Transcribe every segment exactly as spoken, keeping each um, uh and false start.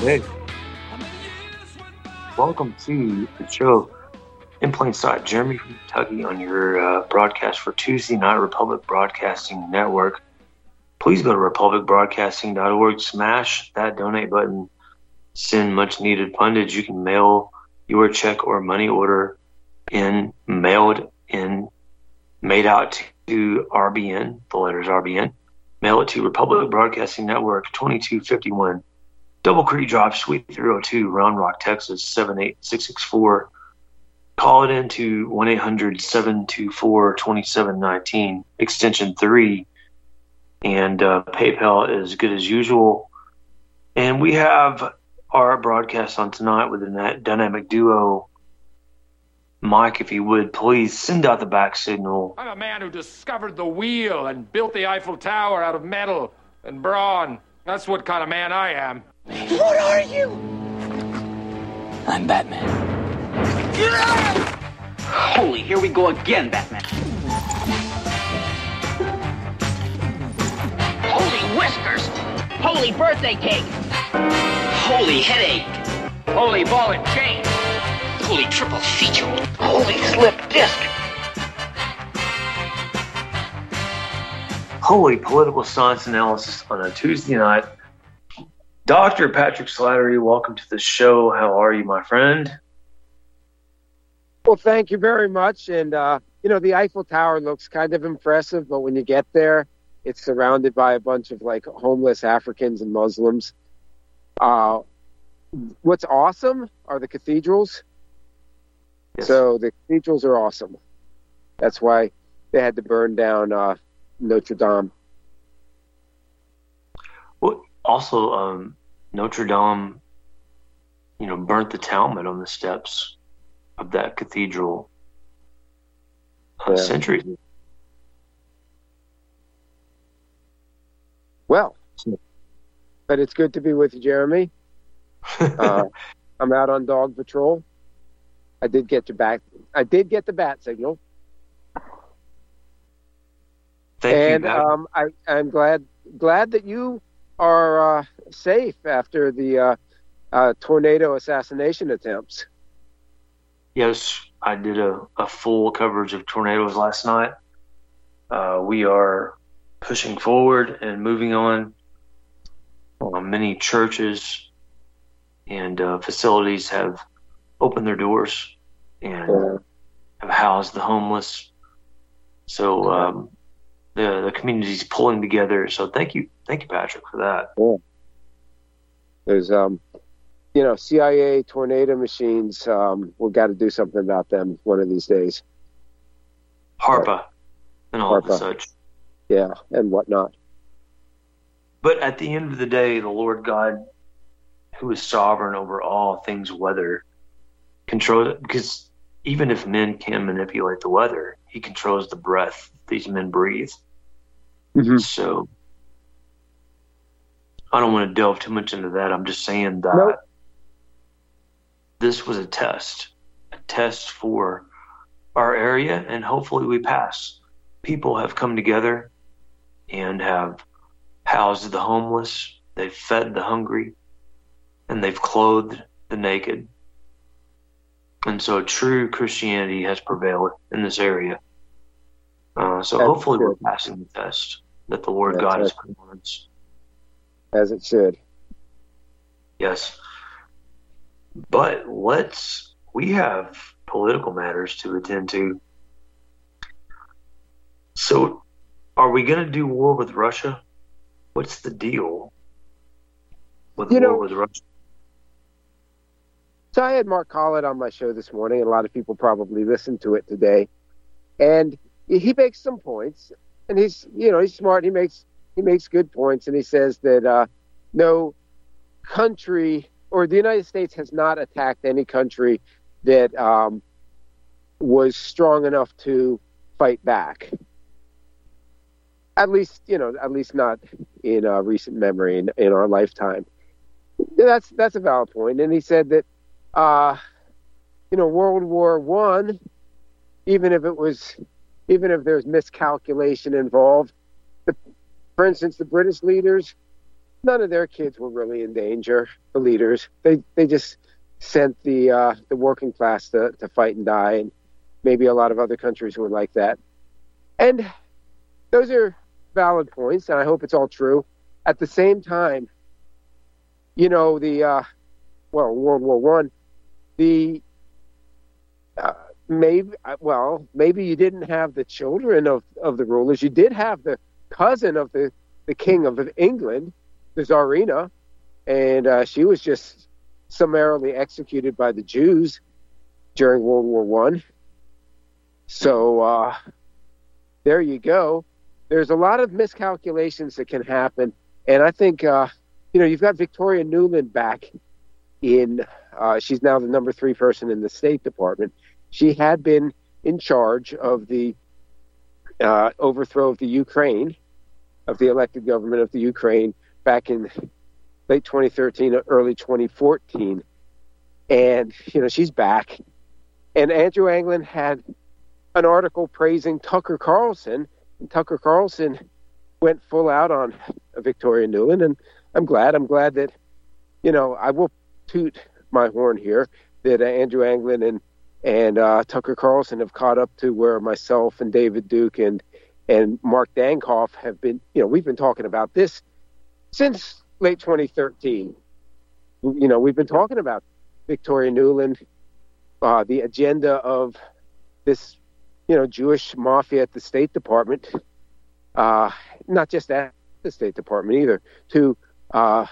Hey, welcome to the show in plain sight. Jeremy from Kentucky on your uh, broadcast for Tuesday night, Republic Broadcasting Network. Please go to republic broadcasting dot org, smash that donate button, send much needed pundage. You can mail your check or money order in, mailed in, made out to R B N, the letters R B N. Mail it to Republic Broadcasting Network, twenty-two fifty-one Double Creek Drive, Suite three oh two, Round Rock, Texas, seven eight six six four. Call it into one eight hundred seven two four two seven one nine, extension three. And uh, PayPal is good as usual. And we have our broadcast on tonight with a dynamic duo. Mike, if you would, please send out the back signal. I'm a man who discovered the wheel and built the Eiffel Tower out of metal and brawn. That's what kind of man I am. What are you? I'm Batman. Holy, here we go again, Batman. Holy whiskers! Holy birthday cake! Holy headache. Holy ball and chain. Holy triple feature. Holy slip disc! Holy political science analysis on a Tuesday night. Doctor Patrick Slattery, welcome to the show. How are you, my friend? Well, thank you very much. And, uh, you know, the Eiffel Tower looks kind of impressive, but when you get there, it's surrounded by a bunch of, like, homeless Africans and Muslims. Uh, what's awesome are the cathedrals. Yes. So the cathedrals are awesome. That's why they had to burn down uh, Notre Dame. Well, also, um, Notre Dame, you know, burnt the Talmud on the steps of that cathedral uh, Yeah. centuries. Well, but it's good to be with you, Jeremy. Uh, I'm out on dog patrol. I did get your back. I did get the bat signal. Thank and you. um, I, I'm glad glad that you are uh, safe after the uh, uh, tornado assassination attempts. Yes, I did a, a full coverage of tornadoes last night. Uh, we are pushing forward and moving on. Uh, many churches and uh, facilities have opened their doors and Yeah. have housed the homeless. So um, the the community's pulling together. So thank you, thank you, Patrick, for that. There's, um, you know, C I A tornado machines. Um, we've got to do something about them one of these days. HARPA and all of HARPA. such. Yeah, and whatnot. But at the end of the day, the Lord God, who is sovereign over all things weather, controls it. Because even if men can manipulate the weather, he controls the breath these men breathe. Mm-hmm. So I don't want to delve too much into that. I'm just saying that Nope. this was a test, a test for our area, and hopefully we pass. People have come together and have housed the homeless, they've fed the hungry, and they've clothed the naked. And so true Christianity has prevailed in this area. Uh, so That's hopefully good. we're passing the test that the Lord That's God has it. put on us. As it should. Yes. But let's, we have political matters to attend to. So are we going to do war with Russia? What's the deal with You war know- with Russia? So I had Mark Collett on my show this morning, and a lot of people probably listened to it today. And he makes some points, and he's, you know, he's smart. He makes he makes good points, and he says that uh, no country or the United States has not attacked any country that um, was strong enough to fight back. At least, you know, at least not in uh, recent memory in, in our lifetime. That's that's a valid point. And he said that, uh, you know, World War One, even if it was, even if there's miscalculation involved, the, for instance, the British leaders none of their kids were really in danger, the leaders. They they just sent the uh, the working class to, to fight and die, and maybe a lot of other countries were like that. And those are valid points, and I hope it's all true. At the same time, you know, the, uh, well, World War One, the, uh, maybe, well, maybe you didn't have the children of, of the rulers. You did have the cousin of the, the king of England, the Tsarina, and uh, she was just summarily executed by the Jews during World War One. So uh, there you go. There's a lot of miscalculations that can happen. And I think, uh, you know, you've got Victoria Nuland back in, uh, she's now the number three person in the State Department. She had been in charge of the uh, overthrow of the Ukraine, of the elected government of the Ukraine back in late twenty thirteen, early twenty fourteen. And, you know, she's back. And Andrew Anglin had an article praising Tucker Carlson, and Tucker Carlson went full out on Victoria Nuland, and I'm glad. I'm glad that, you know, I will toot my horn here that uh, Andrew Anglin and and uh, Tucker Carlson have caught up to where myself and David Duke and and Mark Dankoff have been. You know, we've been talking about this since late twenty thirteen. You know, we've been talking about Victoria Nuland, uh, the agenda of this, you know, Jewish mafia at the State Department. Uh, not just at the State Department either, to, uh,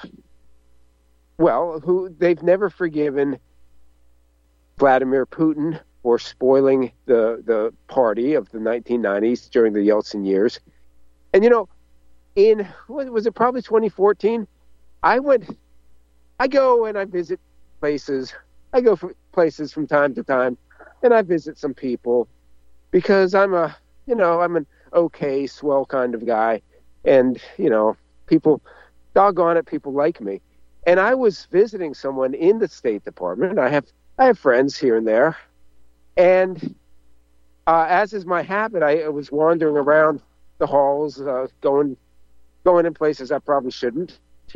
well, who they've never forgiven Vladimir Putin for spoiling the, the party of the nineteen nineties during the Yeltsin years. And, you know, in, what was it, probably twenty fourteen, I went, I go and I visit places, I go for places from time to time, and I visit some people because I'm a, you know, I'm an okay, swell kind of guy. And, you know, people, doggone it, people like me. And I was visiting someone in the State Department. I have I have friends here and there. And uh, as is my habit, I, I was wandering around the halls, uh, going going in places I probably shouldn't.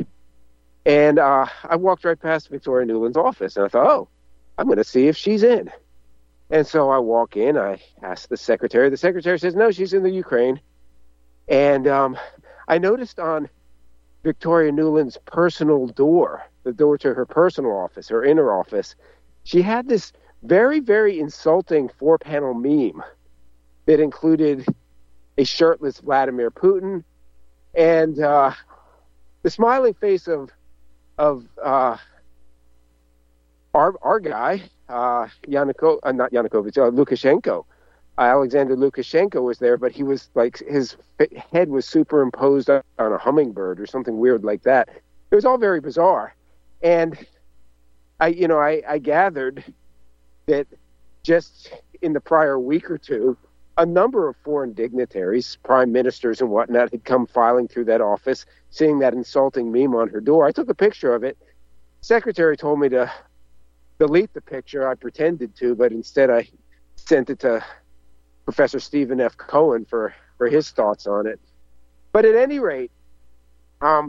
And uh, I walked right past Victoria Nuland's office, and I thought, oh, I'm going to see if she's in. And so I walk in, I ask the secretary. The secretary says, no, she's in the Ukraine. And um, I noticed on Victoria Nuland's personal door, the door to her personal office, her inner office, she had this very, very insulting four-panel meme that included a shirtless Vladimir Putin and uh, the smiling face of of uh, our our guy, uh, Yanuko, uh, not Yanukovych, uh, Lukashenko. Uh, Alexander Lukashenko was there, but he was like, his head was superimposed on a hummingbird or something weird like that. It was all very bizarre. And I, you know, I, I gathered that just in the prior week or two, a number of foreign dignitaries, prime ministers and whatnot, had come filing through that office, seeing that insulting meme on her door. I took a picture of it. Secretary told me to delete the picture. I pretended to, but instead I sent it to Professor Stephen F. Cohen for, for his thoughts on it. But at any rate, um,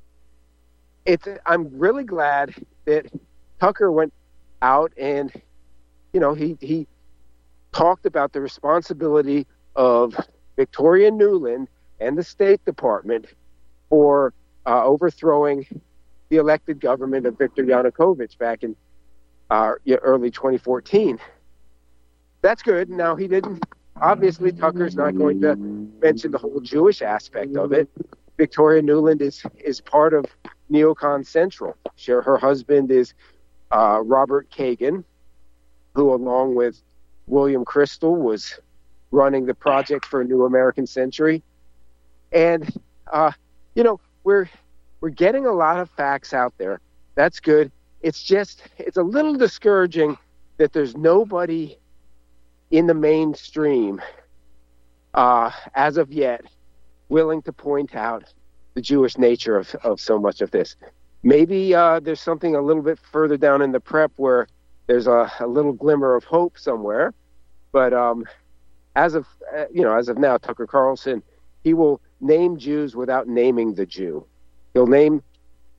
it's, I'm really glad that Tucker went out and, you know, he, he talked about the responsibility of Victoria Nuland and the State Department for uh, overthrowing the elected government of Viktor Yanukovych back in uh, early twenty fourteen. That's good. Now, he didn't, obviously, Tucker's not going to mention the whole Jewish aspect of it. Victoria Nuland is, is part of Neocon Central. She, her husband is uh, Robert Kagan, who, along with William Crystal, was running the Project for a New American Century. And, uh, you know, we're we're getting a lot of facts out there. That's good. It's just, it's a little discouraging that there's nobody in the mainstream, uh, as of yet, willing to point out the Jewish nature of, of so much of this. Maybe uh, there's something a little bit further down in the prep where there's a, a little glimmer of hope somewhere. But um, as of, uh, you know, as of now, Tucker Carlson, he will name Jews without naming the Jew. He'll name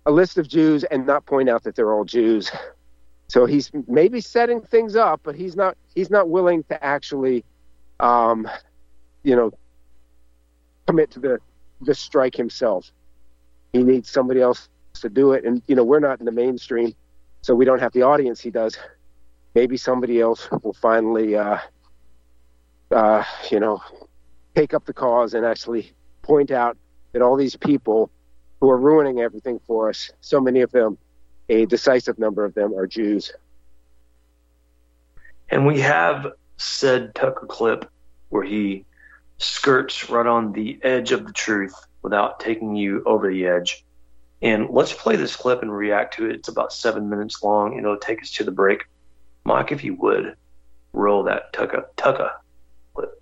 a list of Jews and not point out that they're all Jews. So he's maybe setting things up, but he's not he's not willing to actually, um, you know, commit to the, the strike himself. He needs somebody else to do it. And, you know, we're not in the mainstream, so we don't have the audience he does. Maybe somebody else will finally, uh, uh, you know, take up the cause and actually point out that all these people who are ruining everything for us, so many of them, a decisive number of them, are Jews. And we have said Tucker clip where he skirts right on the edge of the truth without taking you over the edge. And let's play this clip and react to it. It's about seven minutes long, and it'll take us to the break. Mike, if you would, roll that Tucker, Tucker clip.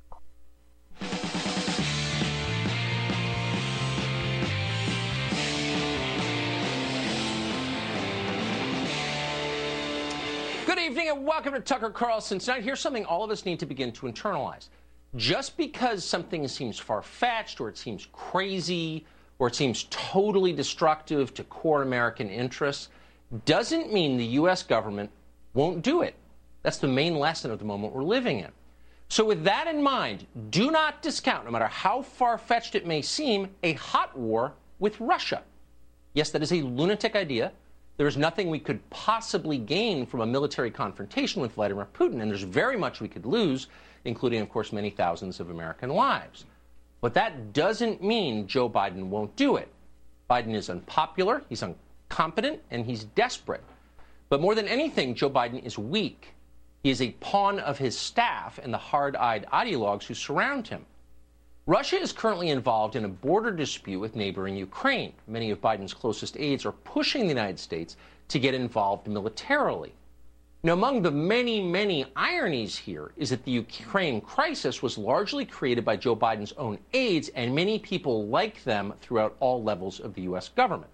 Good evening and welcome to Tucker Carlson Tonight. Here's something all of us need to begin to internalize. Just because something seems far-fetched or it seems crazy or it seems totally destructive to core American interests doesn't mean the U S government won't do it. That's the main lesson of the moment we're living in. So with that in mind, do not discount, no matter how far-fetched it may seem, a hot war with Russia. Yes, that is a lunatic idea. There is nothing we could possibly gain from a military confrontation with Vladimir Putin, and there's very much we could lose, including, of course, many thousands of American lives. But that doesn't mean Joe Biden won't do it. Biden is unpopular, he's incompetent, and he's desperate. But more than anything, Joe Biden is weak. He is a pawn of his staff and the hard-eyed ideologues who surround him. Russia is currently involved in a border dispute with neighboring Ukraine. Many of Biden's closest aides are pushing the United States to get involved militarily. Now, among the many, many ironies here is that the Ukraine crisis was largely created by Joe Biden's own aides and many people like them throughout all levels of the U S government.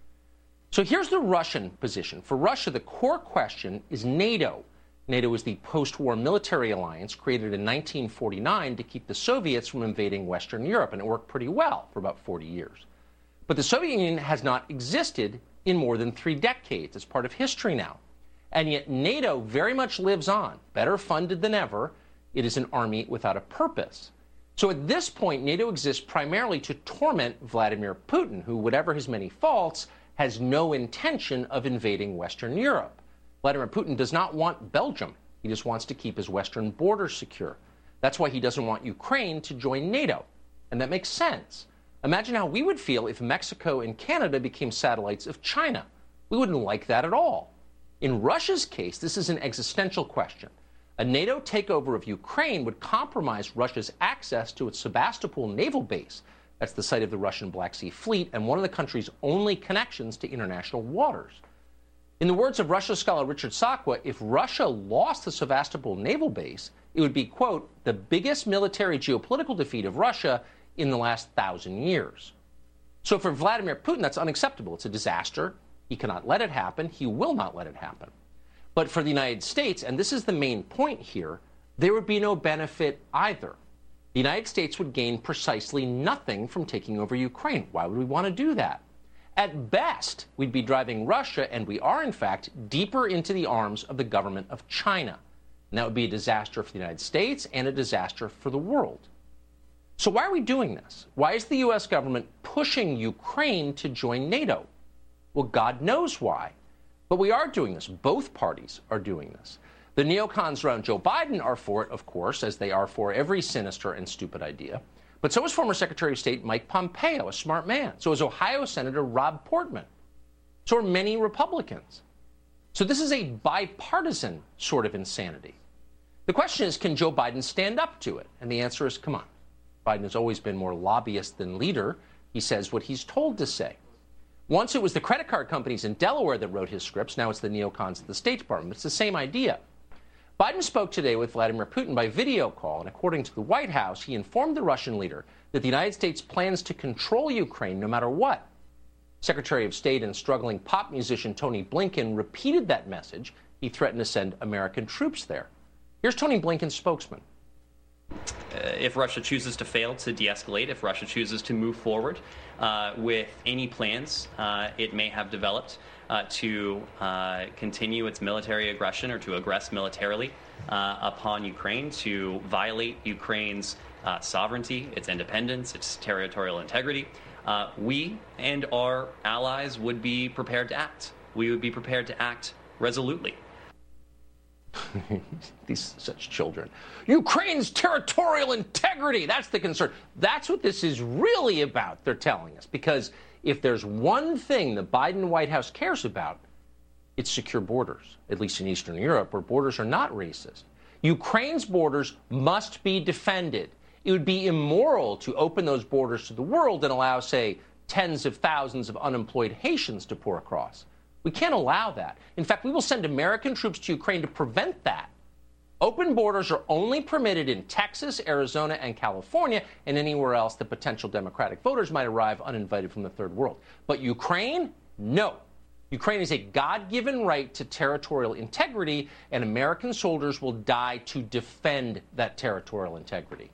So here's the Russian position. For Russia, the core question is NATO. NATO is the post-war military alliance created in nineteen forty-nine to keep the Soviets from invading Western Europe, and it worked pretty well for about forty years. But the Soviet Union has not existed in more than three decades. It's part of history now. And yet NATO very much lives on, better funded than ever. It is an army without a purpose. So at this point, NATO exists primarily to torment Vladimir Putin, who, whatever his many faults, has no intention of invading Western Europe. Vladimir Putin does not want Belgium. He just wants to keep his western border secure. That's why he doesn't want Ukraine to join NATO. And that makes sense. Imagine how we would feel if Mexico and Canada became satellites of China. We wouldn't like that at all. In Russia's case, this is an existential question. A NATO takeover of Ukraine would compromise Russia's access to its Sebastopol naval base. That's the site of the Russian Black Sea Fleet and one of the country's only connections to international waters. In the words of Russia scholar Richard Sakwa, if Russia lost the Sevastopol naval base, it would be, quote, the biggest military geopolitical defeat of Russia in the last thousand years. So for Vladimir Putin, that's unacceptable. It's a disaster. He cannot let it happen. He will not let it happen. But for the United States, and this is the main point here, there would be no benefit either. The United States would gain precisely nothing from taking over Ukraine. Why would we want to do that? At best, we'd be driving Russia, and we are, in fact, deeper into the arms of the government of China. And that would be a disaster for the United States and a disaster for the world. So why are we doing this? Why is the U S government pushing Ukraine to join NATO? Well, God knows why. But we are doing this. Both parties are doing this. The neocons around Joe Biden are for it, of course, as they are for every sinister and stupid idea. But so is former Secretary of State Mike Pompeo, a smart man. So is Ohio Senator Rob Portman. So are many Republicans. So this is a bipartisan sort of insanity. The question is, can Joe Biden stand up to it? And the answer is, come on. Biden has always been more lobbyist than leader. He says what he's told to say. Once it was the credit card companies in Delaware that wrote his scripts. Now it's the neocons at the State Department. It's the same idea. Biden spoke today with Vladimir Putin by video call, and according to the White House, he informed the Russian leader that the United States plans to control Ukraine no matter what. Secretary of State and struggling pop musician Tony Blinken repeated that message. He threatened to send American troops there. Here's Tony Blinken's spokesman. Uh, if Russia chooses to fail to de-escalate, if Russia chooses to move forward uh, with any plans uh, it may have developed uh, to uh, continue its military aggression or to aggress militarily uh, upon Ukraine, to violate Ukraine's uh, sovereignty, its independence, its territorial integrity, uh, we and our allies would be prepared to act. We would be prepared to act resolutely. These such children. Ukraine's territorial integrity, that's the concern. That's what this is really about, they're telling us. Because if there's one thing the Biden White House cares about, it's secure borders, at least in Eastern Europe, where borders are not racist. Ukraine's borders must be defended. It would be immoral to open those borders to the world and allow, say, tens of thousands of unemployed Haitians to pour across. We can't allow that. In fact, we will send American troops to Ukraine to prevent that. Open borders are only permitted in Texas, Arizona, and California, and anywhere else that potential Democratic voters might arrive uninvited from the third world. But Ukraine, no. Ukraine is a God-given right to territorial integrity, and American soldiers will die to defend that territorial integrity.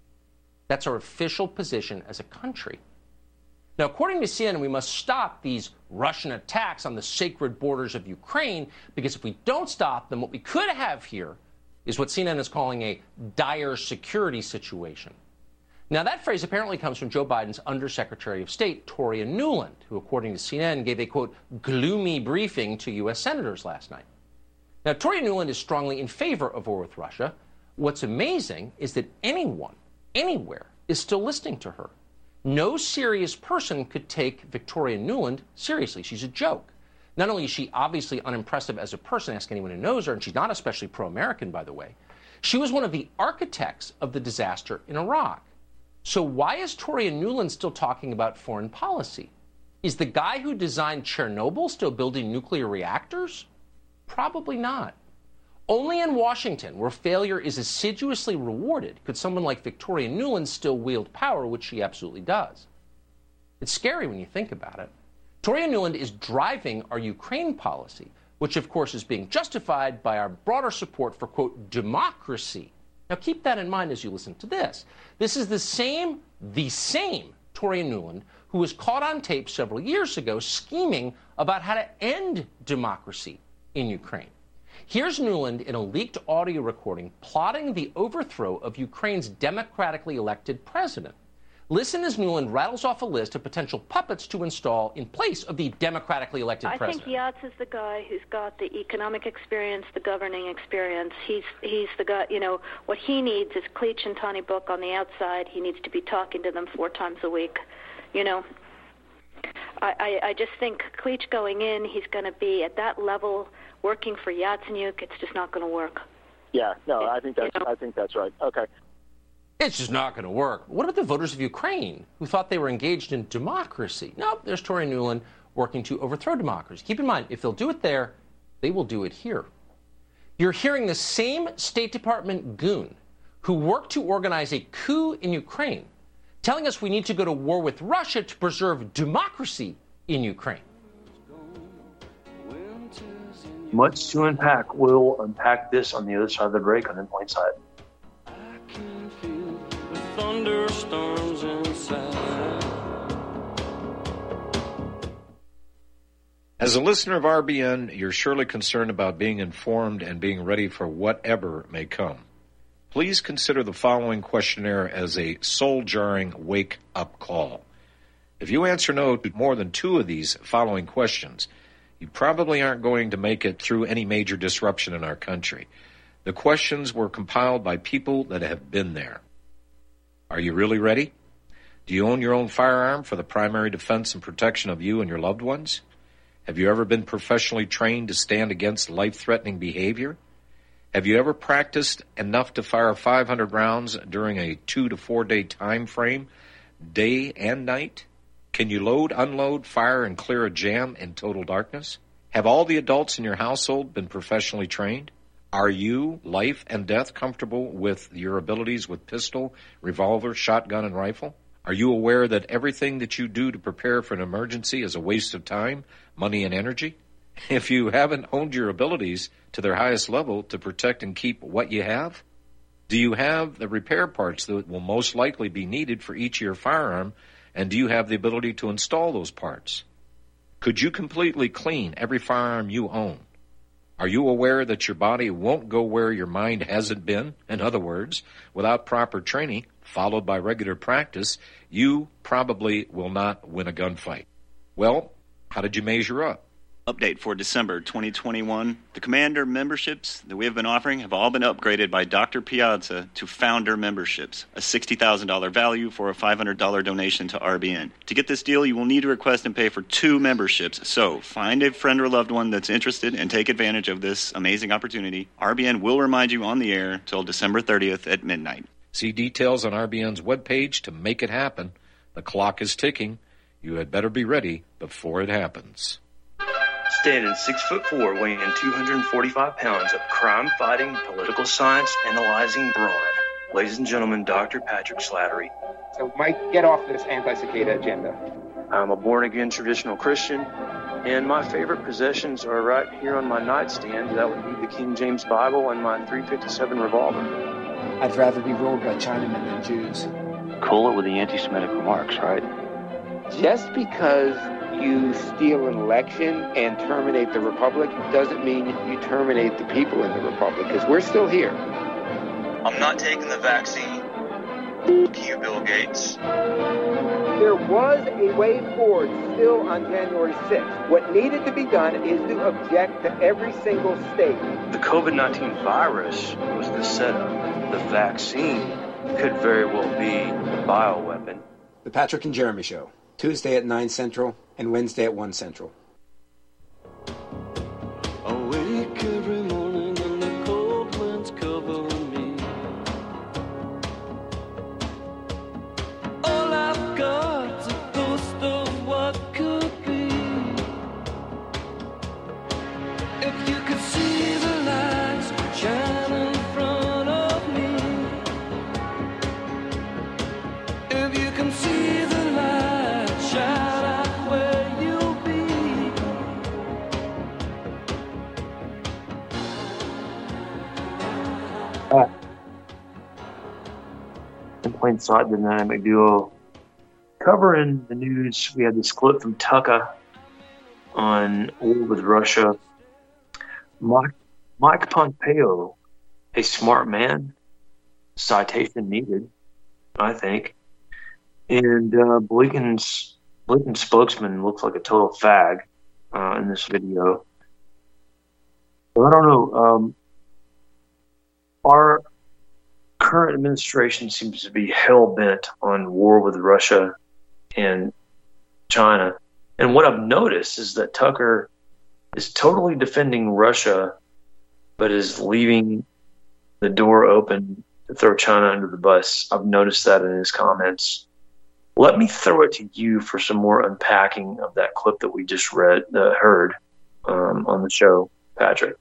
That's our official position as a country. Now, according to C N N, we must stop these Russian attacks on the sacred borders of Ukraine, because if we don't stop them, what we could have here is what C N N is calling a dire security situation. Now, that phrase apparently comes from Joe Biden's Undersecretary of State, Toria Nuland, who, according to C N N, gave a, quote, gloomy briefing to U S senators last night. Now, Toria Nuland is strongly in favor of war with Russia. What's amazing is that anyone, anywhere, is still listening to her. No serious person could take Victoria Nuland seriously. She's a joke. Not only is she obviously unimpressive as a person, ask anyone who knows her, and she's not especially pro-American, by the way, she was one of the architects of the disaster in Iraq. So why is Toria Nuland still talking about foreign policy? Is the guy who designed Chernobyl still building nuclear reactors? Probably not. Only in Washington, where failure is assiduously rewarded, could someone like Victoria Nuland still wield power, which she absolutely does. It's scary when you think about it. Toria Nuland is driving our Ukraine policy, which of course is being justified by our broader support for, quote, democracy. Now keep that in mind as you listen to this. This is the same, the same Toria Nuland who was caught on tape several years ago scheming about how to end democracy in Ukraine. Here's Nuland in a leaked audio recording plotting the overthrow of Ukraine's democratically elected president. Listen as Nuland rattles off a list of potential puppets to install in place of the democratically elected I president. I think Yats is the guy who's got the economic experience, the governing experience. He's he's the guy, you know, what he needs is Klitsch and Tony Book on the outside. He needs to be talking to them four times a week, you know. I, I, I just think Klitsch going in, he's going to be at that level working for Yatsenyuk. It's just not going to work. Yeah, no, I think that's you know? I think that's right. Okay. It's just not going to work. What about the voters of Ukraine who thought they were engaged in democracy? Nope, there's Toria Nuland working to overthrow democracy. Keep in mind, if they'll do it there, they will do it here. You're hearing the same State Department goon who worked to organize a coup in Ukraine telling us we need to go to war with Russia to preserve democracy in Ukraine. Much to unpack. We'll unpack this on the other side of the break on In Plain Sight. Thunderstorms inside. As a listener of R B N, you're surely concerned about being informed and being ready for whatever may come. Please consider the following questionnaire as a soul-jarring wake-up call. If you answer no to more than two of these following questions, you probably aren't going to make it through any major disruption in our country. The questions were compiled by people that have been there. Are you really ready? Do you own your own firearm for the primary defense and protection of you and your loved ones? Have you ever been professionally trained to stand against life-threatening behavior? Have you ever practiced enough to fire five hundred rounds during a two to four day time frame, day and night? Can you load, unload, fire, and clear a jam in total darkness? Have all the adults in your household been professionally trained? Are you, life and death, comfortable with your abilities with pistol, revolver, shotgun, and rifle? Are you aware that everything that you do to prepare for an emergency is a waste of time, money, and energy? If you haven't honed your abilities to their highest level to protect and keep what you have, Do you have the repair parts that will most likely be needed for each of your firearm, and do you have the ability to install those parts? Could you completely clean every firearm you own? Are you aware that your body won't go where your mind hasn't been? In other words, without proper training, followed by regular practice, you probably will not win a gunfight. Well, how did you measure up? Update for December twenty twenty-one. The Commander memberships that we have been offering have all been upgraded by Doctor Piazza to Founder memberships, a sixty thousand dollars value for a five hundred dollars donation to R B N. To get this deal, you will need to request and pay for two memberships. So find a friend or loved one that's interested and take advantage of this amazing opportunity. R B N will remind you on the air till December thirtieth at midnight. See details on R B N's webpage to make it happen. The clock is ticking. You had better be ready before it happens. Standing six foot four, weighing two hundred forty-five pounds of crime-fighting, political science analyzing brawn. Ladies and gentlemen, Doctor Patrick Slattery. So, Mike, get off this anti-cicada agenda. I'm a born-again traditional Christian, and my favorite possessions are right here on my nightstand. That would be the King James Bible and my three fifty-seven revolver. I'd rather be ruled by Chinamen than Jews. Cool it with the anti-Semitic remarks, right? Just because you steal an election and terminate the republic doesn't mean you terminate the people in the republic, because we're still here. I'm not taking the vaccine. Fuck you, Bill Gates. There was a way forward still on January sixth. What needed to be done is to object to every single state. The COVID nineteen virus was the setup. The vaccine could very well be the bioweapon. The Patrick and Jeremy Show, Tuesday at nine Central and Wednesday at one Central. Awake every morning and the cold winds covering me. All I've got's a ghost of what could be. If you could see the lights shine in front of me. If you can see the lights shine. In plain sight, the dynamic duo. Covering the news, we had this clip from Tucker on war with Russia. Mike, Mike Pompeo, a smart man, citation needed, I think. And uh, Blinken's, Blinken's spokesman looks like a total fag uh, in this video. But I don't know. Um, our current administration seems to be hell-bent on war with Russia and China. And what I've noticed is that Tucker is totally defending Russia, but is leaving the door open to throw China under the bus. I've noticed that in his comments. Let me throw it to you for some more unpacking of that clip that we just read, uh, heard um, on the show, Patrick.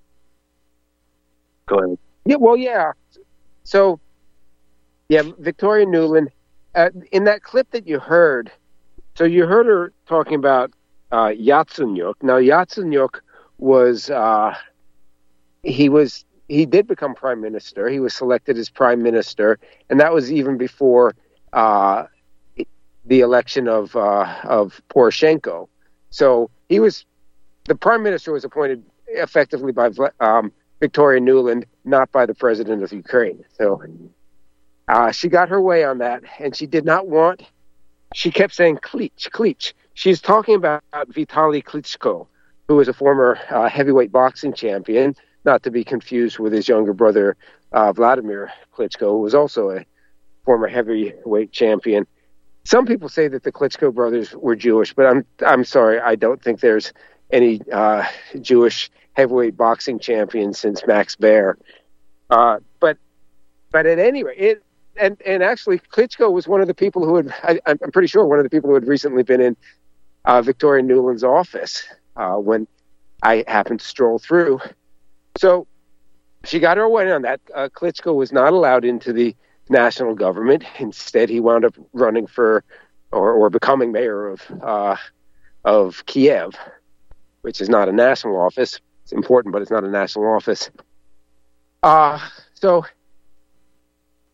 Go ahead. Yeah, well, yeah. So, yeah, Victoria Nuland, uh, in that clip that you heard, so you heard her talking about uh, Yatsenyuk. Now, Yatsenyuk was, uh, he was, he did become prime minister. He was selected as prime minister, and that was even before uh, the election of uh, of Poroshenko. So he was, the prime minister was appointed effectively by um, Victoria Nuland, not by the president of Ukraine. So uh, she got her way on that, and she did not want, she kept saying Klitsch, Klitsch. She's talking about Vitaly Klitschko, who is a former uh, heavyweight boxing champion, not to be confused with his younger brother, uh, Vladimir Klitschko, who was also a former heavyweight champion. Some people say that the Klitschko brothers were Jewish, but I'm I'm sorry, I don't think there's any uh, Jewish heavyweight boxing champion since Max Baer. Uh, but but at any rate, it, and, and actually Klitschko was one of the people who had, I, I'm pretty sure, one of the people who had recently been in uh, Victoria Nuland's office uh, when I happened to stroll through. So she got her way on that. Uh, Klitschko was not allowed into the national government. Instead, he wound up running for or, or becoming mayor of uh, of Kiev, which is not a national office. It's important, but it's not a national office. Uh, so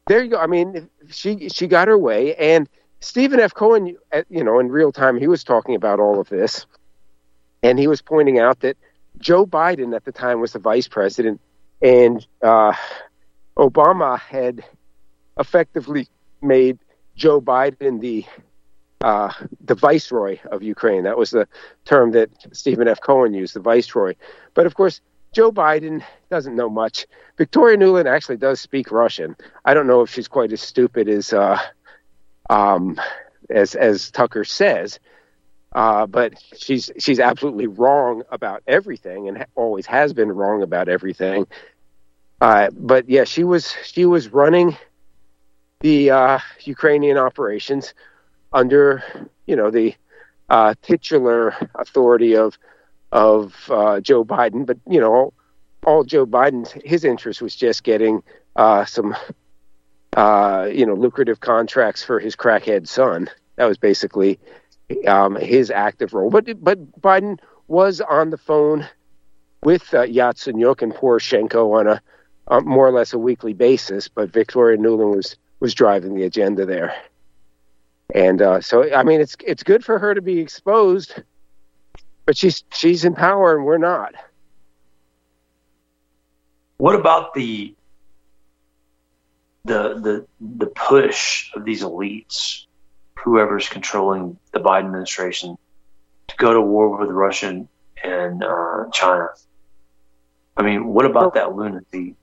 there you go. I mean, she she got her way, and Stephen F. Cohen, you know, in real time, he was talking about all of this, and he was pointing out that Joe Biden at the time was the vice president, and uh, Obama had effectively made Joe Biden the uh, the viceroy of Ukraine. That was the term that Stephen F. Cohen used, the viceroy. But of course, Joe Biden doesn't know much. Victoria Nuland actually does speak Russian. I don't know if she's quite as stupid as uh, um, as as Tucker says, uh, but she's she's absolutely wrong about everything, and ha- always has been wrong about everything. Uh, but yeah, she was she was running the uh, Ukrainian operations under, you know, the uh, titular authority of of uh, Joe Biden. But, you know, all, all Joe Biden's, his interest was just getting uh, some, uh, you know, lucrative contracts for his crackhead son. That was basically um, his active role. But, but Biden was on the phone with uh, Yatsenyuk and Poroshenko on a uh, more or less a weekly basis. But Victoria Nuland was was driving the agenda there. And uh, so, I mean, it's it's good for her to be exposed, but she's she's in power and we're not. What about the the the the push of these elites, whoever's controlling the Biden administration, to go to war with Russia and uh, China? I mean, what about that lunacy?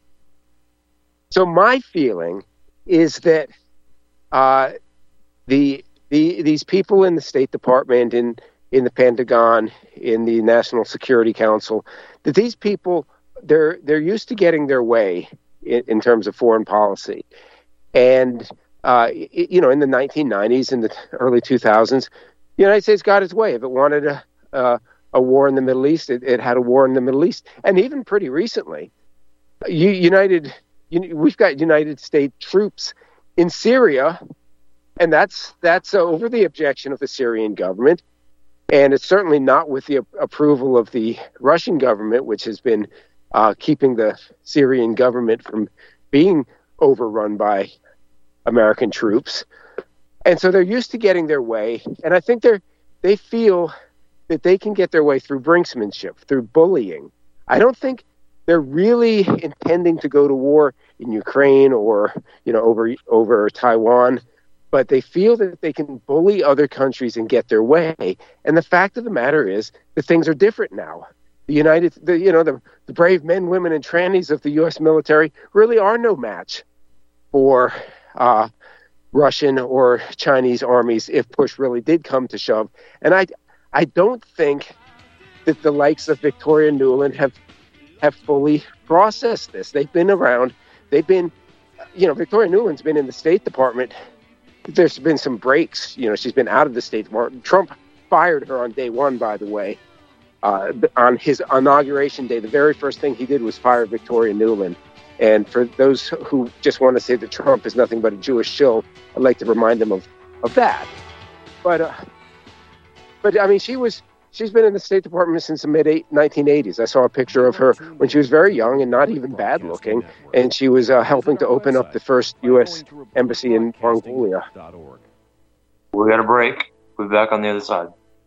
So my feeling is that uh, the the these people in the State Department, in in the Pentagon, in the National Security Council, that these people they're they're used to getting their way in, in terms of foreign policy, and uh, you know, in the nineteen nineties, in the early two thousands, the United States got its way. If it wanted a a, a war in the Middle East, it, it had a war in the Middle East, and even pretty recently, you, United. We've got United States troops in Syria, and that's that's uh, over the objection of the Syrian government, and it's certainly not with the a- approval of the Russian government, which has been uh, keeping the Syrian government from being overrun by American troops. And so they're used to getting their way, and I think they're they feel that they can get their way through brinksmanship, through bullying. I don't think they're really intending to go to war in Ukraine or, you know, over over Taiwan, but they feel that they can bully other countries and get their way. And the fact of the matter is that things are different now. The United, the, you know, the, the brave men, women, and trannies of the U S military really are no match for uh, Russian or Chinese armies if push really did come to shove. And I, I don't think that the likes of Victoria Nuland have have fully processed this. They've been around. They've been, you know, Victoria Nuland's been in the State Department. There's been some breaks. You know, she's been out of the State Department. Trump fired her on day one, by the way. Uh, on his inauguration day, the very first thing he did was fire Victoria Nuland. And for those who just want to say that Trump is nothing but a Jewish shill, I'd like to remind them of, of that. But, uh, but I mean, she was... She's been in the State Department since the mid nineteen eighties. I saw a picture of her when she was very young and not even bad looking, and she was uh, helping to open up the first U S embassy in Mongolia. We got a break. We'll be back on the other side.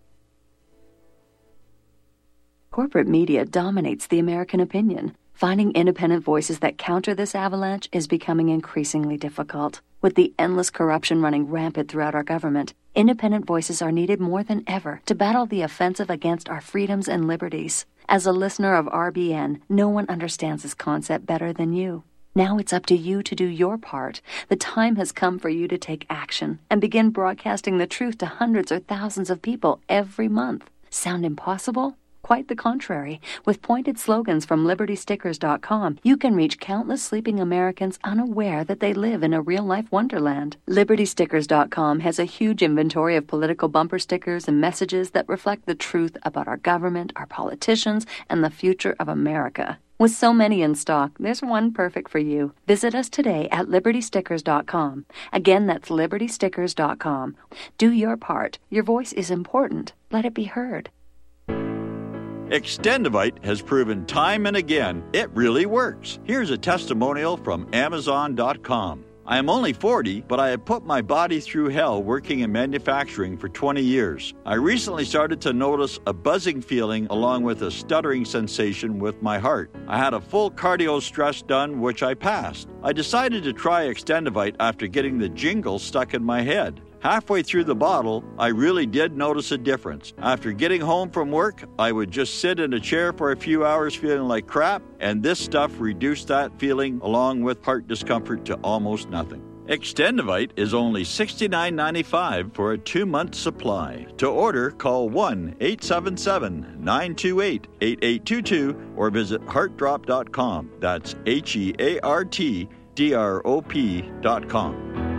Corporate media dominates the American opinion. Finding independent voices that counter this avalanche is becoming increasingly difficult. With the endless corruption running rampant throughout our government, independent voices are needed more than ever to battle the offensive against our freedoms and liberties. As a listener of R B N, no one understands this concept better than you. Now it's up to you to do your part. The time has come for you to take action and begin broadcasting the truth to hundreds or thousands of people every month. Sound impossible? Quite the contrary. With pointed slogans from Liberty Stickers dot com, you can reach countless sleeping Americans unaware that they live in a real-life wonderland. Liberty Stickers dot com has a huge inventory of political bumper stickers and messages that reflect the truth about our government, our politicians, and the future of America. With so many in stock, there's one perfect for you. Visit us today at Liberty Stickers dot com. Again, that's Liberty Stickers dot com. Do your part. Your voice is important. Let it be heard. Extendivite has proven time and again it really works. Here's a testimonial from Amazon dot com. I am only forty, but I have put my body through hell working in manufacturing for twenty years. I recently started to notice a buzzing feeling along with a stuttering sensation with my heart. I had a full cardio stress done, which I passed. I decided to try Extendivite after getting the jingle stuck in my head. Halfway through the bottle, I really did notice a difference. After getting home from work, I would just sit in a chair for a few hours feeling like crap, and this stuff reduced that feeling along with heart discomfort to almost nothing. Extendivite is only sixty-nine ninety-five for a two-month supply. To order, call one eight seven seven, nine two eight, eight eight two two or visit heart drop dot com. That's H E A R T D R O P dot com.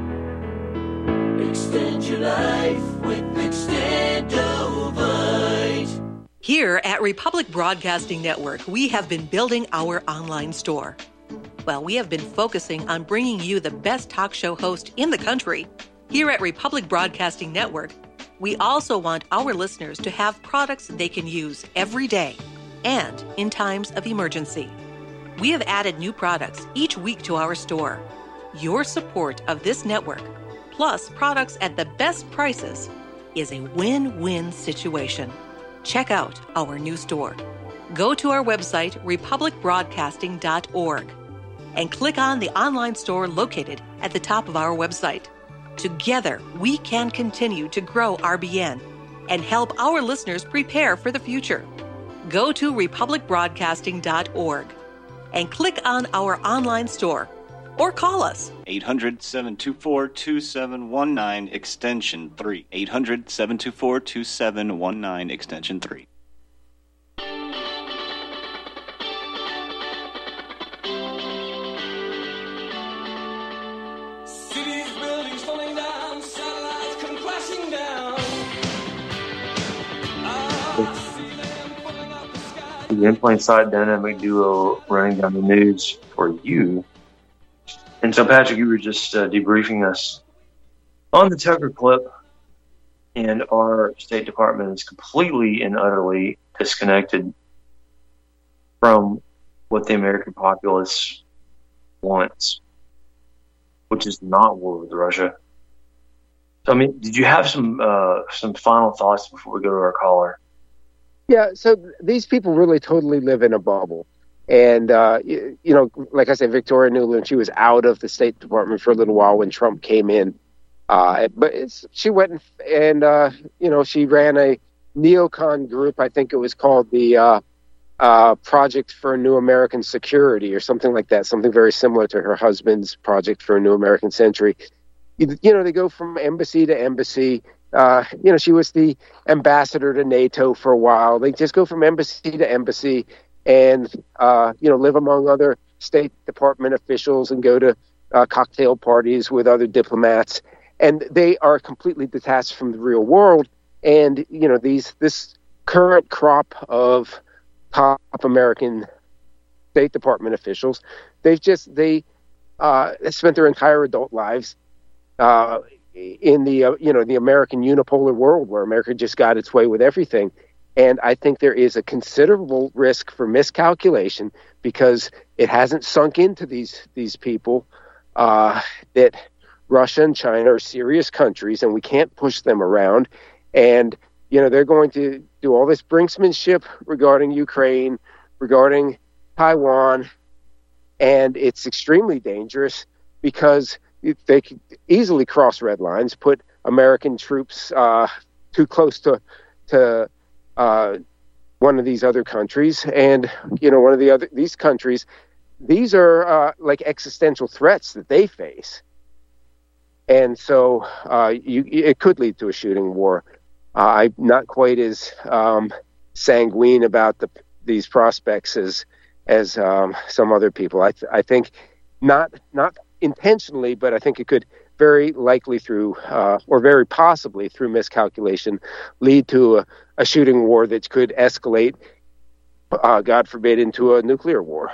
Extend your life with Extendovite. Here at Republic Broadcasting Network, we have been building our online store. Well, we have been focusing on bringing you the best talk show host in the country. Here at Republic Broadcasting Network, we also want our listeners to have products they can use every day and in times of emergency. We have added new products each week to our store. Your support of this network, plus products at the best prices, is a win-win situation. Check out our new store. Go to our website, republic broadcasting dot org, and click on the online store located at the top of our website. Together, we can continue to grow R B N and help our listeners prepare for the future. Go to republic broadcasting dot org and click on our online store or call us. eight hundred, seven two four, two seven one nine, extension three. eight hundred, seven two four, two seven one nine, extension three. Cities, buildings falling down, satellites come crashing down. The In Plain Sight dynamic duo running down the news for you. And so, Patrick, you were just uh, debriefing us on the Tucker clip, and our State Department is completely and utterly disconnected from what the American populace wants, which is not war with Russia. So, I mean, did you have some uh, some final thoughts before we go to our caller? Yeah, so these people really totally live in a bubble. And, uh, you, you know, like I said, Victoria Nuland, she was out of the State Department for a little while when Trump came in. Uh, but it's, she went and, and uh, you know, she ran a neocon group. I think it was called the uh, uh, Project for a New American Security or something like that, something very similar to her husband's Project for a New American Century. You, you know, they go from embassy to embassy. Uh, you know, she was the ambassador to NATO for a while. They just go from embassy to embassy and, uh, you know, live among other State Department officials and go to uh, cocktail parties with other diplomats. And they are completely detached from the real world. And, you know, these this current crop of top American State Department officials, they've just, they uh, spent their entire adult lives uh in the, uh, you know, the American unipolar world where America just got its way with everything. And I think there is a considerable risk for miscalculation because it hasn't sunk into these, these people uh, that Russia and China are serious countries and we can't push them around. And, you know, they're going to do all this brinksmanship regarding Ukraine, regarding Taiwan, and it's extremely dangerous because they could easily cross red lines, put American troops uh, too close to to uh, one of these other countries, and you know one of the other these countries. These are uh, like existential threats that they face, and so uh, you, it could lead to a shooting war. Uh, I'm not quite as um, sanguine about the, these prospects as as um, some other people. I th- I think not not. intentionally, but I think it could very likely through, uh, or very possibly through miscalculation, lead to a, a shooting war that could escalate, uh, God forbid, into a nuclear war.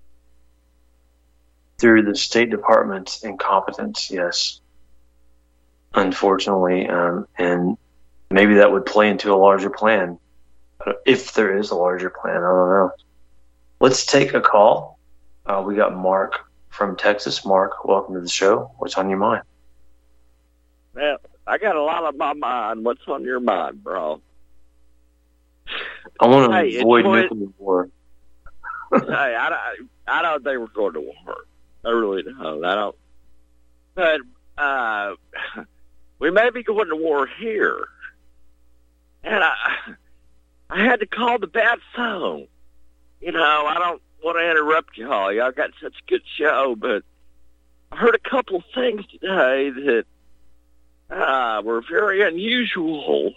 Through the State Department's incompetence, yes. Unfortunately, um, and maybe that would play into a larger plan. If there is a larger plan, I don't know. Let's take a call. Uh, we got Mark from Texas. Mark, welcome to the show. What's on your mind? Man, I got a lot on my mind. What's on your mind, bro? I want to hey, avoid enjoy nuclear war. hey, I, I, I don't think we're going to war. I really don't. I don't. But uh, we may be going to war here. And I, I had to call the bad phone. You know, I don't want to interrupt y'all. Y'all got such a good show, but I heard a couple of things today that uh, were very unusual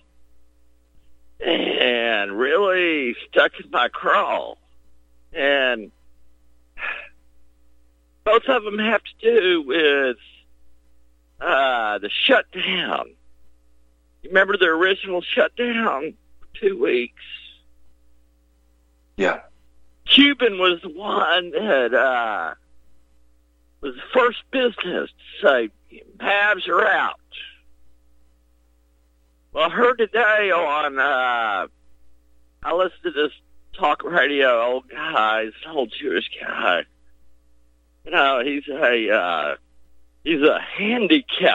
and really stuck in my craw. And both of them have to do with uh, the shutdown. You remember the original shutdown for two weeks? Yeah. Cuban was the one that uh, was the first business to say, Mavs are out. Well, I heard today on, uh, I listened to this talk radio, old guy, he's an old Jewish guy. You know, he's a, uh, he's a handicap.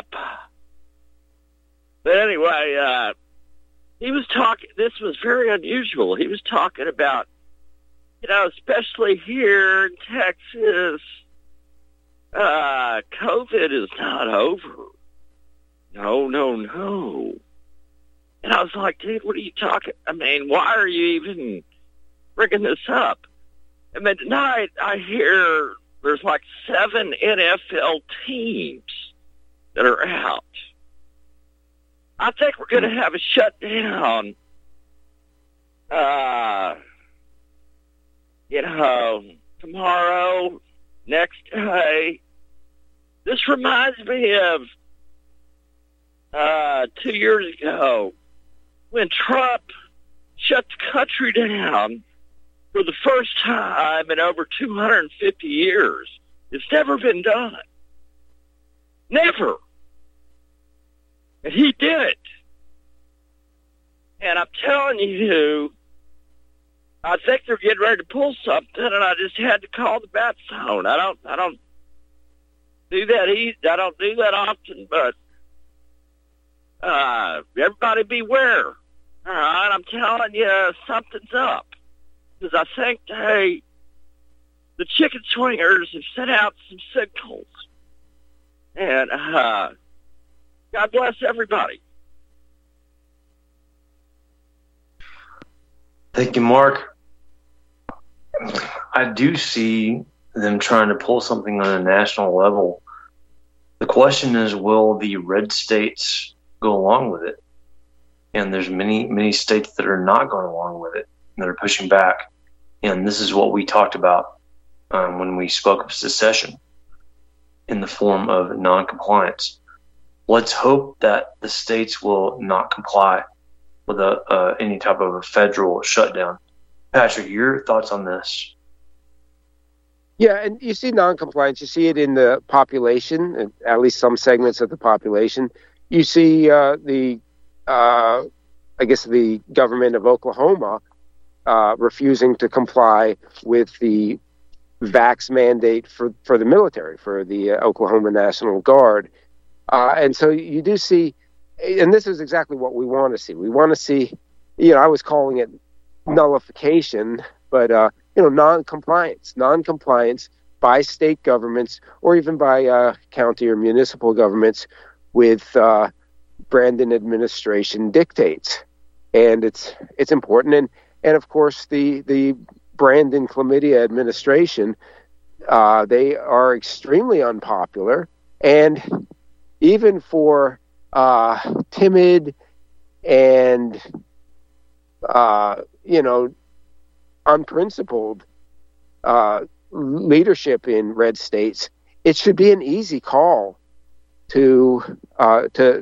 But anyway, uh, he was talking, this was very unusual. He was talking about, you know, especially here in Texas, uh, COVID is not over. No, no, no. And I was like, dude, what are you talking? I mean, why are you even bringing this up? And then tonight I hear there's like seven N F L teams that are out. I think we're going to have a shutdown, uh, you know, tomorrow, next day. This reminds me of uh, two years ago when Trump shut the country down for the first time in over two hundred fifty years. It's never been done. Never. And he did it. And I'm telling you, I think they're getting ready to pull something, and I just had to call the bat phone. I don't, I don't do that easy. I don't do that often, but uh, everybody beware. All right, I'm telling you, something's up. Because I think, hey, the chicken swingers have sent out some signals. And uh, God bless everybody. Thank you, Mark. I do see them trying to pull something on a national level. The question is, will the red states go along with it? And there's many, many states that are not going along with it, that are pushing back. And this is what we talked about um, when we spoke of secession in the form of noncompliance. Let's hope that the states will not comply with a, uh, any type of a federal shutdown. Patrick, your thoughts on this? Yeah, and you see noncompliance. You see it in the population, at least some segments of the population. You see uh, the, uh, I guess, the government of Oklahoma uh, refusing to comply with the vax mandate for, for the military, for the uh, Oklahoma National Guard. Uh, and so you do see, and this is exactly what we want to see. We want to see, you know, I was calling it nullification, but, uh, you know, non-compliance, non-compliance by state governments or even by uh, county or municipal governments with uh, Brandon administration dictates. And it's it's important. And, and of course, the, the Brandon chlamydia administration, uh, they are extremely unpopular. And even for uh, timid and, uh, you know, unprincipled uh, leadership in red states, it should be an easy call to uh, to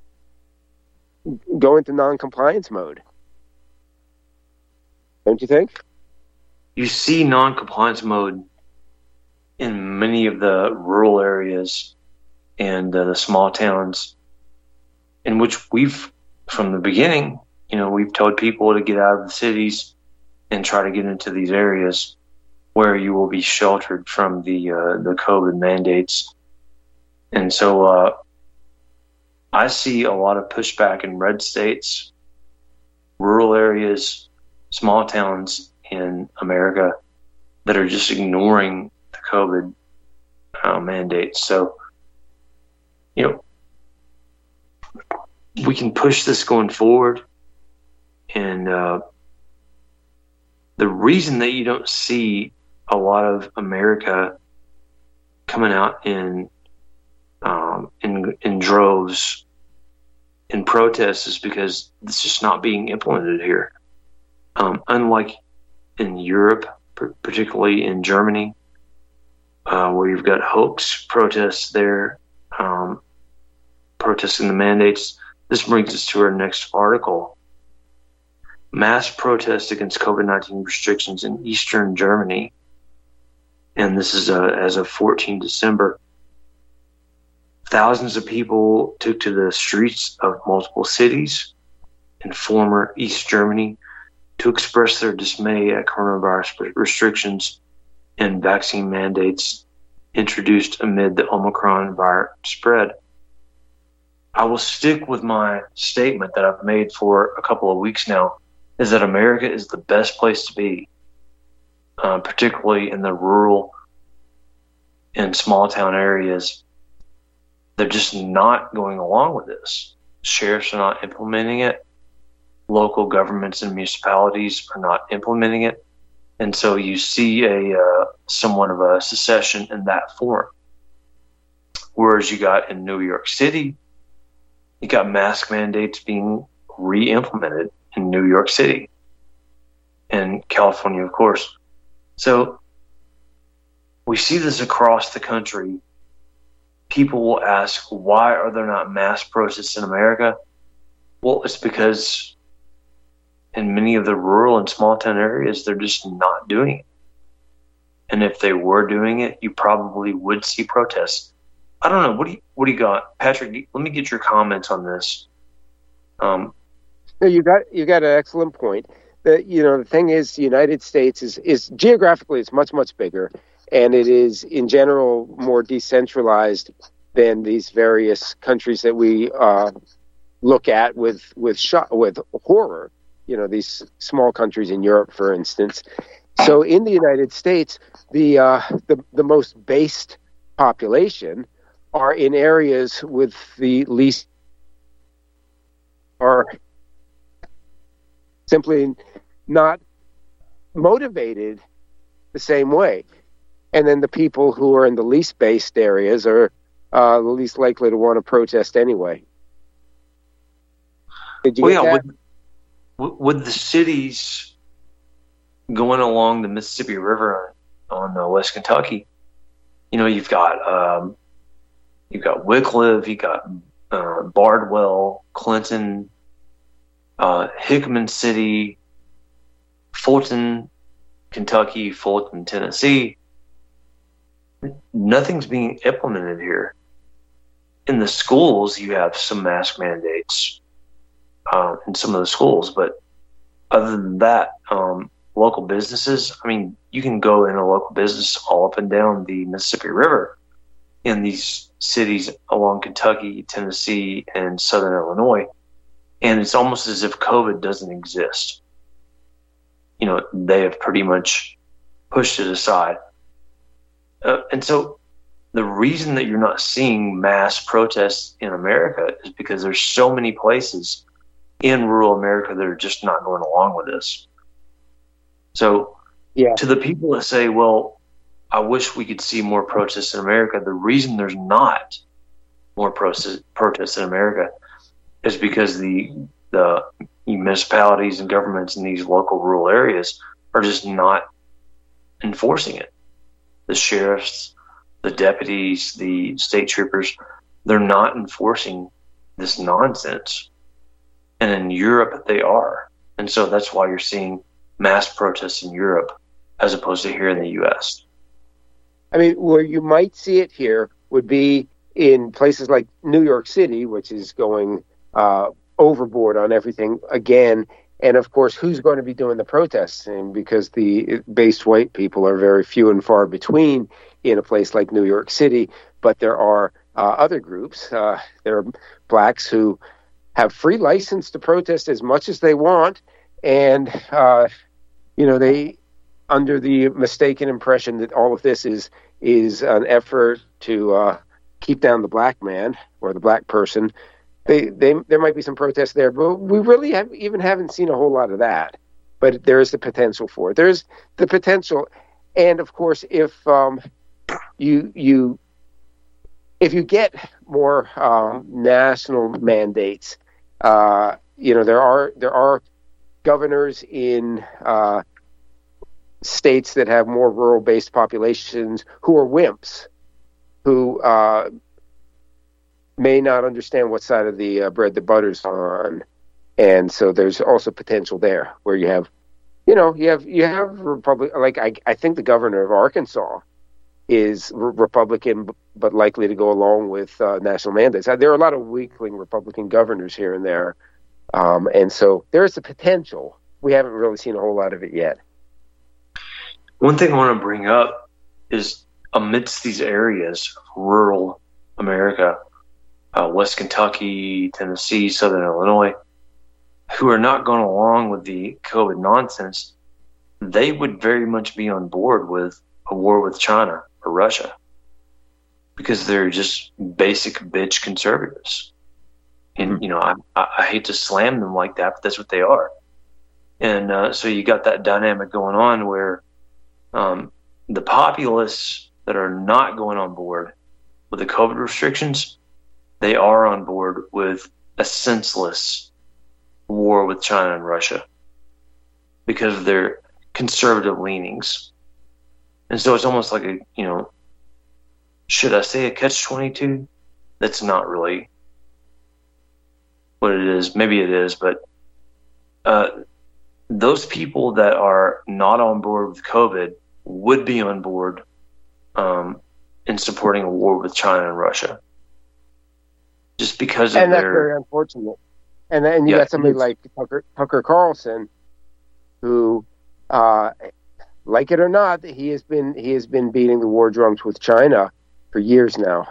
go into non-compliance mode. Don't you think? You see non-compliance mode in many of the rural areas and uh, the small towns, in which we've, from the beginning, you know, we've told people to get out of the cities and try to get into these areas. where you will be sheltered from the uh, the COVID mandates. And so uh, I see a lot of pushback in red states, rural areas, small towns in America that are just ignoring the COVID uh, mandates. So, you know, we can push this going forward. And uh, the reason that you don't see a lot of America coming out in um, in in droves in protests is because it's just not being implemented here. Um, unlike in Europe, particularly in Germany, uh, where you've got hoax protests there, um, protesting the mandates. This brings us to our next article. Mass protests against COVID nineteen restrictions in Eastern Germany. And this is uh, as of the fourteenth of December. Thousands of people took to the streets of multiple cities in former East Germany to express their dismay at coronavirus restrictions and vaccine mandates introduced amid the Omicron virus spread. I will stick with my statement that I've made for a couple of weeks now, is that America is the best place to be, uh, particularly in the rural and small town areas. They're just not going along with this. Sheriffs are not implementing it. Local governments and municipalities are not implementing it. And so you see a uh, somewhat of a secession in that form. Whereas you got in New York City, you got mask mandates being re-implemented in New York City and California, of course. So we see this across the country. People will ask, why are there not mass protests in America? Well, it's because in many of the rural and small town areas, they're just not doing it. And if they were doing it, you probably would see protests. I don't know. What do you, what do you got? Patrick, let me get your comments on this. Um, no, you got, you got an excellent point. The, you know, the thing is, the United States is, is geographically, it's much, much bigger. And it is, in general, more decentralized than these various countries that we uh, look at with with sh- with horror. You know, these small countries in Europe, for instance. So, in the United States, the uh, the the most based population are in areas with the least, are simply not motivated the same way. And then the people who are in the least based areas are uh, the least likely to want to protest anyway. Did you well, get yeah, that? with, with the cities going along the Mississippi River on, on uh, West Kentucky, you know, you've got um, you've got Wickliffe, you've got uh, Bardwell, Clinton, uh, Hickman City, Fulton, Kentucky, Fulton, Tennessee. Nothing's being implemented here. In the schools, you have some mask mandates uh, in some of the schools, but other than that, um, local businesses, I mean, you can go in a local business all up and down the Mississippi River in these cities along Kentucky, Tennessee, and Southern Illinois, and it's almost as if COVID doesn't exist. You know, they have pretty much pushed it aside. Uh, and so the reason that you're not seeing mass protests in America is because there's so many places in rural America that are just not going along with this. So yeah. To the people that say, well, I wish we could see more protests in America, the reason there's not more protests, protests in America is because the the municipalities and governments in these local rural areas are just not enforcing it. The sheriffs, the deputies, the state troopers, they're not enforcing this nonsense. And in Europe, they are. And so that's why you're seeing mass protests in Europe as opposed to here in the U S. I mean, where you might see it here would be in places like New York City, which is going uh, overboard on everything again, And of course, who's going to be doing the protesting? Because the based white people are very few and far between in a place like New York City. But there are uh, other groups. Uh, there are blacks who have free license to protest as much as they want. And, uh, you know, they, under the mistaken impression that all of this is is an effort to uh, keep down the black man or the black person, They, they, there might be some protests there, but we really have, even haven't seen a whole lot of that. But there is the potential for it. There's the potential, and of course, if um, you you if you get more um, national mandates, uh, you know there are there are governors in uh, states that have more rural-based populations who are wimps, who uh, may not understand what side of the uh, bread the butter's on, and so there's also potential there where you have, you know, you have you have Republic. Like I, I think the governor of Arkansas is re- Republican, but likely to go along with uh, national mandates. There are a lot of weakling Republican governors here and there, um, and so there's the potential. We haven't really seen a whole lot of it yet. One thing I want to bring up is amidst these areas of rural America, uh, West Kentucky, Tennessee, Southern Illinois, who are not going along with the COVID nonsense, they would very much be on board with a war with China or Russia because they're just basic bitch conservatives. And, you know, I, I hate to slam them like that, but that's what they are. And uh, so you got that dynamic going on where um, the populists that are not going on board with the COVID restrictions, they are on board with a senseless war with China and Russia because of their conservative leanings. And so it's almost like a, you know, should I say a catch twenty-two? That's not really what it is. Maybe it is, but uh, those people that are not on board with COVID would be on board um, in supporting a war with China and Russia. Just because of and that's their... very unfortunate. And then you Yeah, got somebody it's- like Tucker, Tucker Carlson, who, uh, like it or not, he has been he has been beating the war drums with China for years now.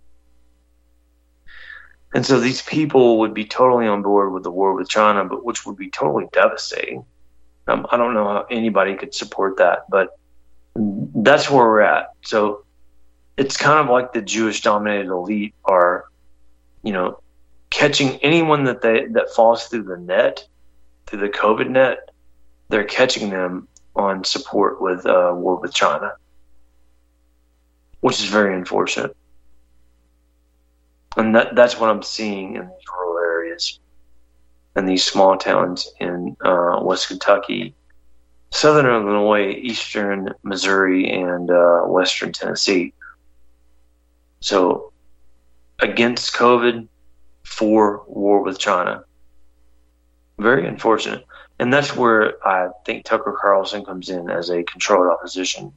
And so these people would be totally on board with the war with China, but which would be totally devastating. Um, I don't know how anybody could support that, but that's where we're at. So it's kind of like the Jewish-dominated elite are, you know, catching anyone that they that falls through the net, through the COVID net. They're catching them on support with uh, war with China, which is very unfortunate. And that that's what I'm seeing in these rural areas and these small towns in uh, West Kentucky, Southern Illinois, Eastern Missouri, and uh, Western Tennessee. So against COVID, for war with China. Very unfortunate. And that's where I think Tucker Carlson comes in as a controlled opposition.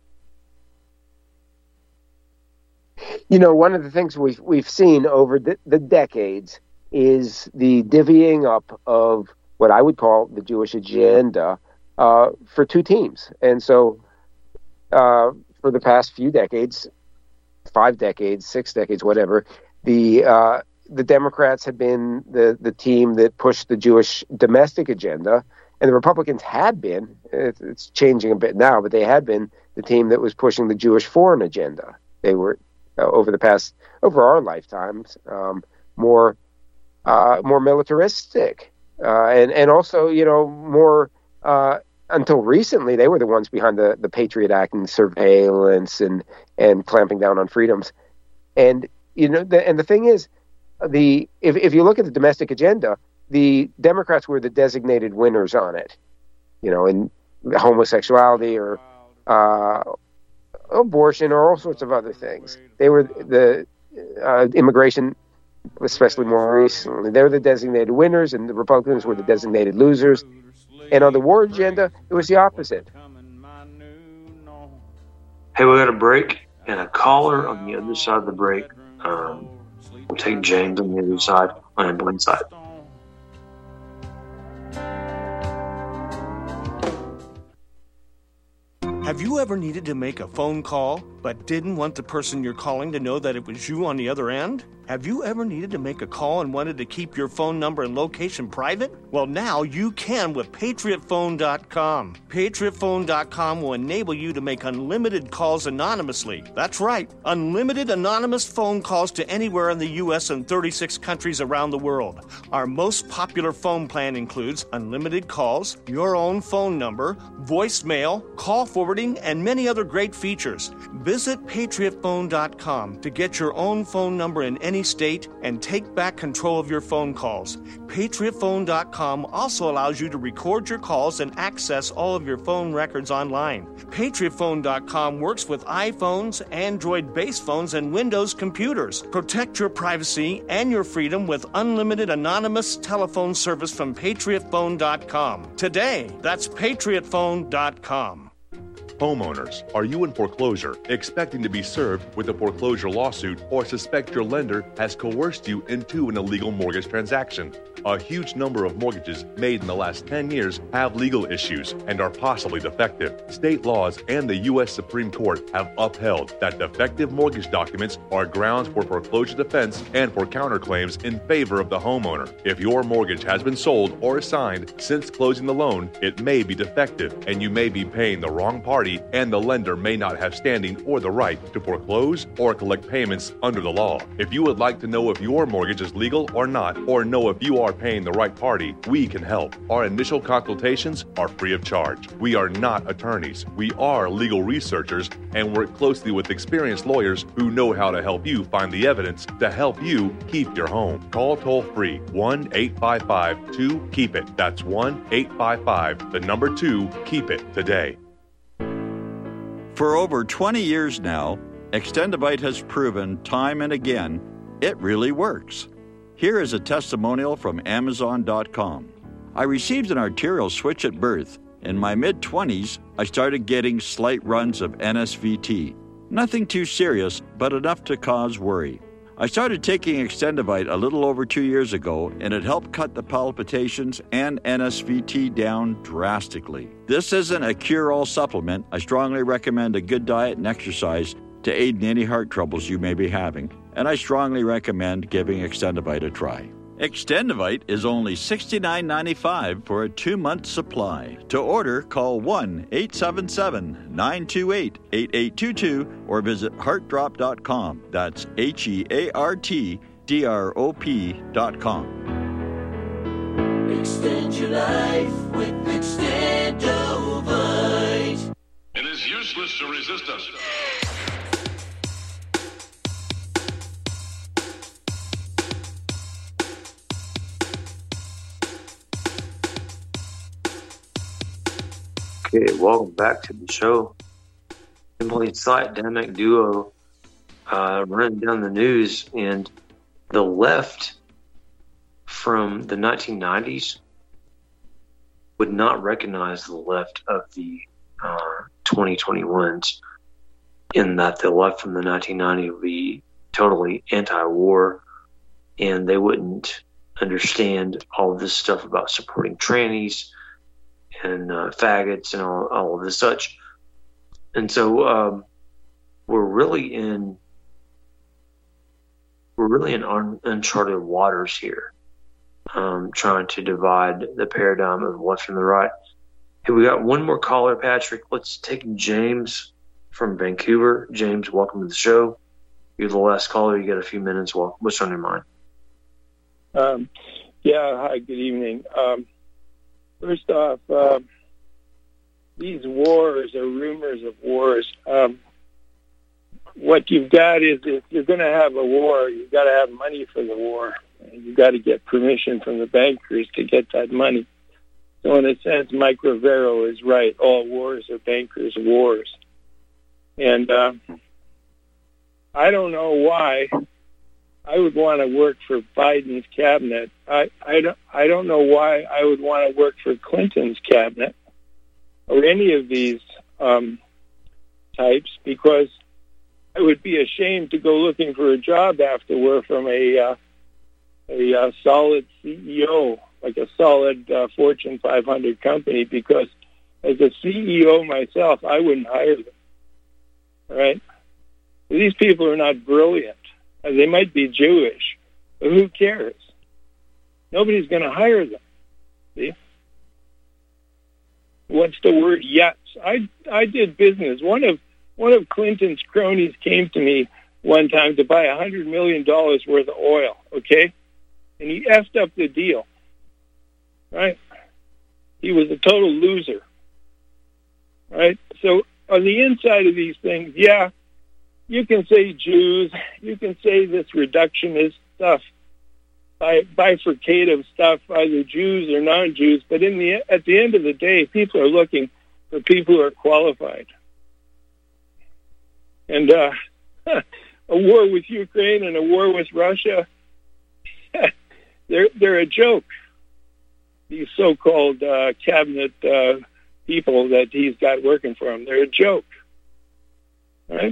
You know, one of the things we've we've seen over the, the decades is the divvying up of what I would call the Jewish agenda uh, for two teams. And so uh, for the past few decades, five decades, six decades, whatever, the uh, the Democrats had been the, the team that pushed the Jewish domestic agenda, and the Republicans had been, it's, it's changing a bit now, but they had been the team that was pushing the Jewish foreign agenda. They were, uh, over the past, over our lifetimes, um, more uh, more militaristic, uh, and, and also, you know, more, uh, until recently, they were the ones behind the, the Patriot Act and surveillance and, and clamping down on freedoms. And, you know, the, and the thing is, The if if you look at the domestic agenda, the Democrats were the designated winners on it, you know, in homosexuality or uh, abortion or all sorts of other things. They were the uh, immigration, especially more recently. They were the designated winners, and the Republicans were the designated losers. And on the war agenda, it was the opposite. Hey, we got a break and a caller on the other side of the break. Um, We'll take James on the other side on Blindside. Have you ever needed to make a phone call but didn't want the person you're calling to know that it was you on the other end? Have you ever needed to make a call and wanted to keep your phone number and location private? Well, now you can with Patriot Phone dot com. Patriot Phone dot com will enable you to make unlimited calls anonymously. That's right, unlimited anonymous phone calls to anywhere in the U S and thirty-six countries around the world. Our most popular phone plan includes unlimited calls, your own phone number, voicemail, call forwarding, and many other great features. Visit Patriot Phone dot com to get your own phone number in any state and take back control of your phone calls. Patriot Phone dot com also allows you to record your calls and access all of your phone records online. Patriot Phone dot com works with iPhones, Android-based phones, and Windows computers. Protect your privacy and your freedom with unlimited anonymous telephone service from Patriot Phone dot com. Today, that's Patriot Phone dot com. Homeowners, are you in foreclosure, expecting to be served with a foreclosure lawsuit, or suspect your lender has coerced you into an illegal mortgage transaction? A huge number of mortgages made in the last ten years have legal issues and are possibly defective. State laws and the U S Supreme Court have upheld that defective mortgage documents are grounds for foreclosure defense and for counterclaims in favor of the homeowner. If your mortgage has been sold or assigned since closing the loan, it may be defective and you may be paying the wrong party, and the lender may not have standing or the right to foreclose or collect payments under the law. If you would like to know if your mortgage is legal or not, or know if you are paying the right party, we can help. Our initial consultations are free of charge. We are not attorneys. We are legal researchers and work closely with experienced lawyers who know how to help you find the evidence to help you keep your home. Call toll-free one eight five five two keep it. That's one eight five five, the number two, keep it today. For over twenty years now, Extendivite has proven time and again it really works. Here is a testimonial from Amazon dot com. I received an arterial switch at birth. In my mid-twenties, I started getting slight runs of N S V T. Nothing too serious, but enough to cause worry. I started taking Extendivite a little over two years ago, and it helped cut the palpitations and N S V T down drastically. This isn't a cure-all supplement. I strongly recommend a good diet and exercise to aid in any heart troubles you may be having, and I strongly recommend giving Extendivite a try. Extendivite is only sixty-nine ninety-five for a two-month supply. To order, call one eight seven seven, nine two eight, eight eight two two or visit heart drop dot com. That's H E A R T D R O P dot com. Extend your life with Extendivite. It is useless to resist us. Okay, welcome back to the show. Emily Sight, dynamic duo, uh, running down the news, and the left from the nineteen nineties would not recognize the left of the uh, twenty twenty-ones, in that the left from the nineteen nineties would be totally anti-war, and they wouldn't understand all of this stuff about supporting trannies and uh, faggots and all, all of this such. And so um, we're really in we're really in un- uncharted waters here, um, trying to divide the paradigm of the left from the right. Hey, we got one more caller, Patrick. Let's take James from Vancouver. James, welcome to the show. You're the last caller. You got a few minutes. Well, what's on your mind? Um, yeah, hi, good evening. Um, First off, uh, these wars or rumors of wars, um, what you've got is if you're going to have a war, you've got to have money for the war. And you've got to get permission from the bankers to get that money. So in a sense, Mike Rivero is right. All wars are bankers' wars. And uh, I don't know why I would want to work for Biden's cabinet. I, I, don't, I don't know why I would want to work for Clinton's cabinet or any of these um, types, because I would be ashamed to go looking for a job afterward from a uh, a uh, solid C E O, like a solid uh, Fortune five hundred company, because as a C E O myself, I wouldn't hire them. All right? These people are not brilliant. They might be Jewish, but who cares? Nobody's going to hire them. See? What's the word? Yes. I I did business. One of one of Clinton's cronies came to me one time to buy a hundred million dollars worth of oil. Okay, and he effed up the deal. Right? He was a total loser. Right? So on the inside of these things, yeah, you can say Jews, you can say this reductionist stuff, by bifurcative stuff, either Jews or non-Jews, but in the at the end of the day, people are looking for people who are qualified. And uh, a war with Ukraine and a war with Russia, they're they're a joke. These so-called uh, cabinet uh, people that he's got working for him, they're a joke. Right?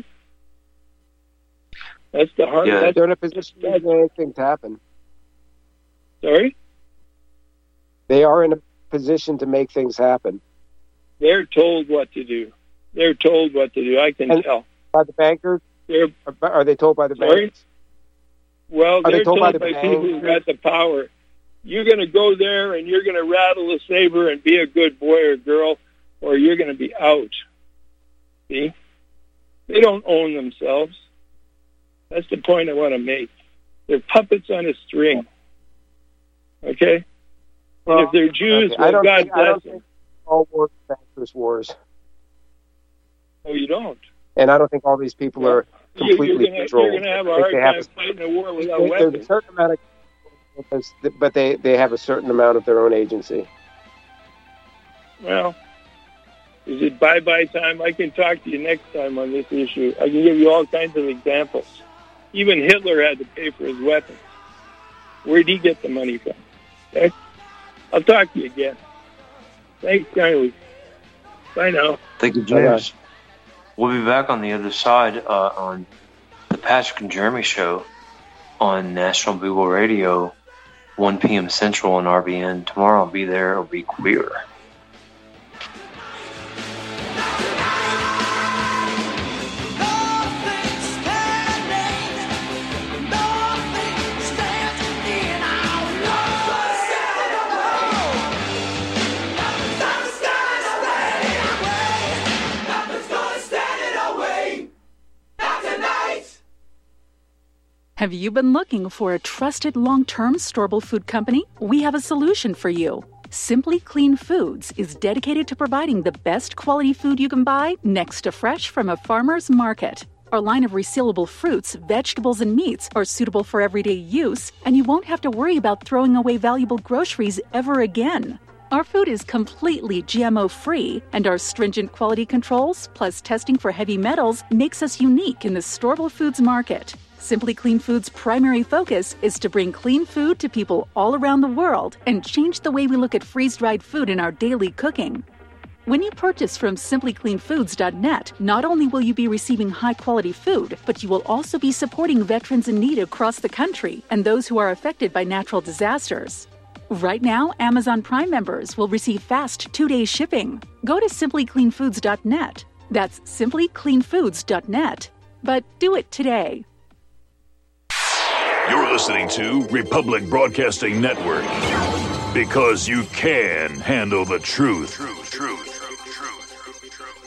That's the hard. Yeah, that's, they're in a position to make anything to happen. Sorry? They are in a position to make things happen. They're told what to do. They're told what to do. I can and tell. By the bankers? They're, are they told by the sorry? bankers? Well, are they're they told, told by, the by people who got the power. You're going to go there and you're going to rattle the saber and be a good boy or girl, or you're going to be out. See? They don't own themselves. That's the point I want to make. They're puppets on a string. Okay? Well, and if they're Jews, okay. well, I don't God think, bless I don't them. think all wars are bankers' wars. Oh, you don't? And I don't think all these people Yeah. are completely you're gonna, controlled. You're going to have a I think hard they time have a- fighting a war without There's weapons. a certain amount of, but they, they have a certain amount of their own agency. Well, is it bye-bye time? I can talk to you next time on this issue. I can give you all kinds of examples. Even Hitler had to pay for his weapons. Where'd he get the money from? Okay? I'll talk to you again. Thanks kindly. Bye now. Thank you, James. We'll be back on the other side uh, on the Patrick and Jeremy Show on National Bugle Radio, one p.m. Central on R B N. Tomorrow I'll be there. It'll be queer. Have you been looking for a trusted long-term storable food company? We have a solution for you. Simply Clean Foods is dedicated to providing the best quality food you can buy next to fresh from a farmer's market. Our line of resealable fruits, vegetables, and meats are suitable for everyday use, and you won't have to worry about throwing away valuable groceries ever again. Our food is completely G M O-free, and our stringent quality controls, plus testing for heavy metals, makes us unique in the storable foods market. Simply Clean Foods' primary focus is to bring clean food to people all around the world and change the way we look at freeze-dried food in our daily cooking. When you purchase from simply clean foods dot net, not only will you be receiving high-quality food, but you will also be supporting veterans in need across the country and those who are affected by natural disasters. Right now, Amazon Prime members will receive fast two-day shipping. Go to simply clean foods dot net. That's simply clean foods dot net. But do it today. You're listening to Republic Broadcasting Network. Because you can handle the truth. Truth, truth.